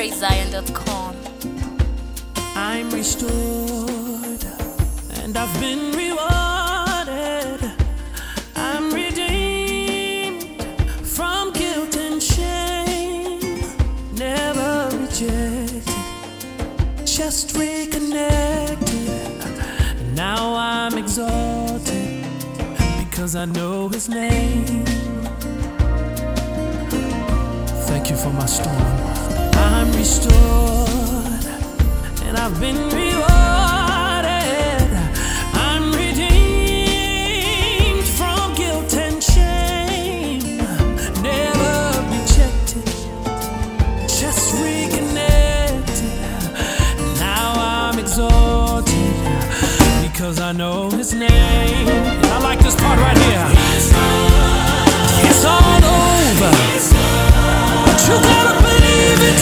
PraiseZion.com. I'm restored and I've been rewarded. I'm redeemed from guilt and shame. Never rejected, just reconnected. Now I'm exalted because I know His name. Thank you for my storm. I'm restored and I've been rewarded. I'm redeemed from guilt and shame. Never rejected, just reconnected. Now I'm exalted because I know His name. And I like this part right here. It's all over, but you gotta believe it.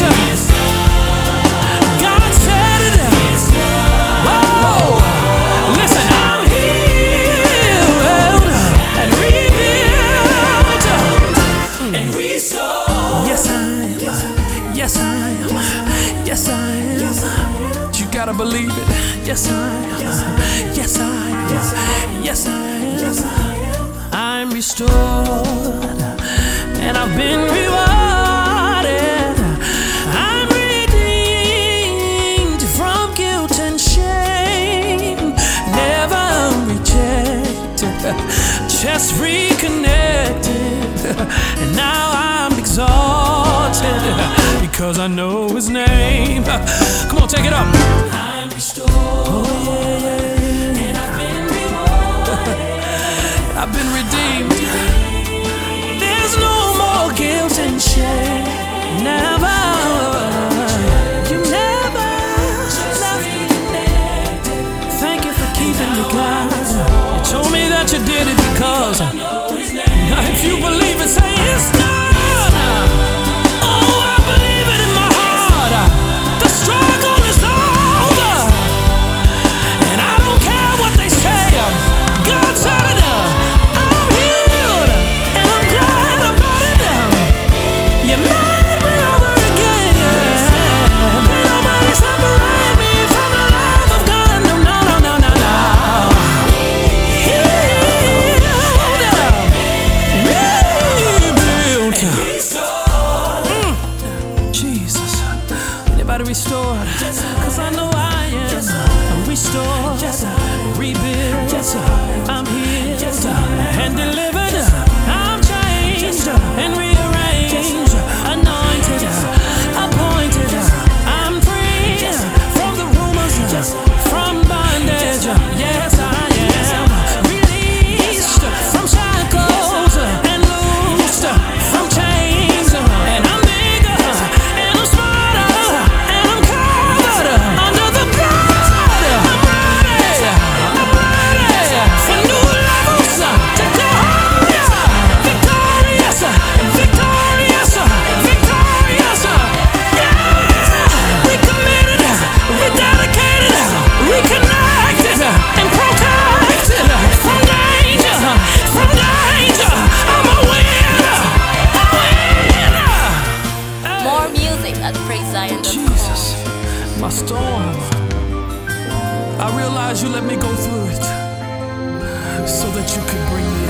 God said it. Whoa! Listen, I'm healed and rebuilt and restored. Yes, I am. Yes, I am. Yes, I am. You gotta believe it. Yes, I am. Yes, I am. Yes, I am. I'm restored and I've been rewarded. I'm redeemed from guilt and shame. Never rejected, just reconnected. And now I'm exalted because I know His name. Come on, take it up. I'm restored. Oh, yeah. And I've been rewarded. I've been redeemed. There's no more guilt and shame. Never. You never left me. Thank you for keeping me, God. You told me that you did it because if you believe it, say it's done. Oh, I believe it in my heart. The struggle is over, and I don't care what they say. God said it. I'm healed, and I'm glad about it. You made me over again. Nobody separate me from the love of God. No, no, no, no, no, no. Healed, rebuilt. Jesus, anybody restored? 'Cause I know I am. I'm restored, rebuilt. I'm healed and delivered. I'm changed and rearranged, anointed, appointed. I'm free from the rumors, from bondage. Yes, I am released from shackles and loosed from chains. And I'm bigger and I'm smarter and I'm covered under the blood. I'm ready for new levels to go higher. Victorious, victorious, victorious. Yeah, we committed, we dedicated, reconnected and protected from danger, from danger. I'm a winner, a winner. More music at PraiseZion.com. Jesus, my storm. I realize you let me go through it so that you could bring me